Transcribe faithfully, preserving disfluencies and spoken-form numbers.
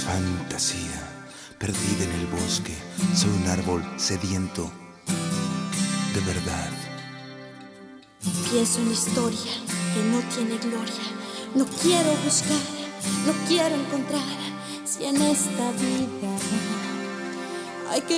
fantasía perdida en el bosque. Soy un árbol sediento de verdad. Pienso en la historia que no tiene gloria. No quiero buscar, no quiero encontrar. Si en esta vida hay que